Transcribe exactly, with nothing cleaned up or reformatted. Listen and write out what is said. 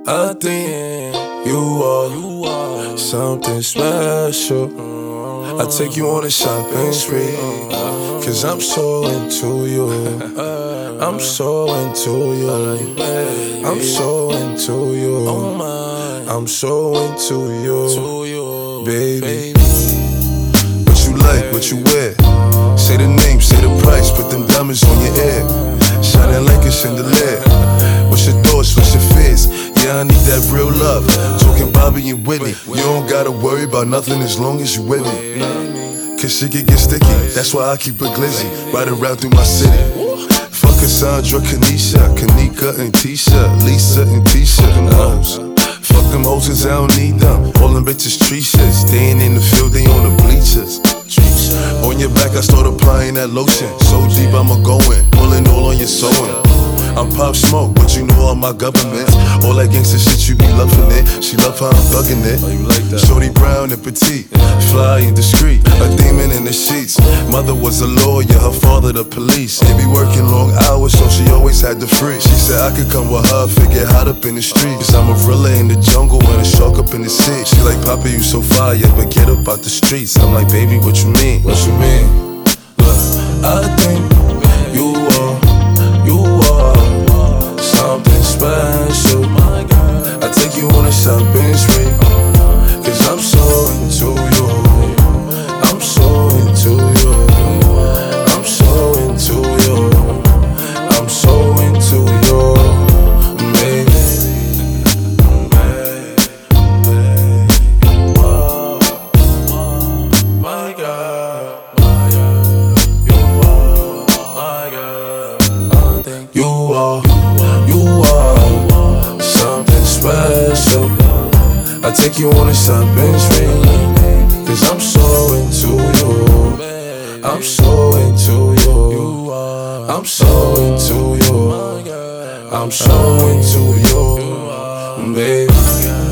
I think you are something special. I take you on a shopping spree, cause I'm so into you. I'm so into you. I'm so into you. I'm so into you, baby. What you like, what you wear? Say the name, say the price, put them diamonds on your ear, shining like a chandelier. What's your thoughts, what's your fears? Yeah, I need that real love, talking Bobby and Whitney. You don't gotta worry about nothing as long as you with me, cause shit can get sticky, that's why I keep it glizzy, riding around through my city. Fuck Cassandra, Kanisha, Kanika and Tisha, Lisa and Tisha. Them hoes, fuck them hoes cause I don't need them. All them bitches treacherous, staying in the field, they on the bleachers. On your back I start applying that lotion, so deep I'ma go in, pulling all on your sewing. I'm Pop Smoke, but you know all my government. All that gangsta shit, you be loving it. She love how I'm thugging it. Oh, you like that? Shorty brown and petite, fly and discreet, a demon in the sheets. Mother was a lawyer, her father the police. They be working long hours, so she always had the free. She said I could come with her, figure hot up in the streets. I'm a gorilla in the jungle and a shark up in the sea. She like, Papa, you so fire, but get up out the streets. I'm like, baby, what you mean? What you mean? Look, I think you are, you are something special. I take you on a shopping spree, cause I'm so into you. I'm so into you. I'm so into you. I'm so into you, baby. My God, my God, you are, my God. I think you are. You are something special. I take you on a shopping spree, cause I'm so into you. I'm so into you. I'm so into you. I'm so into you, baby.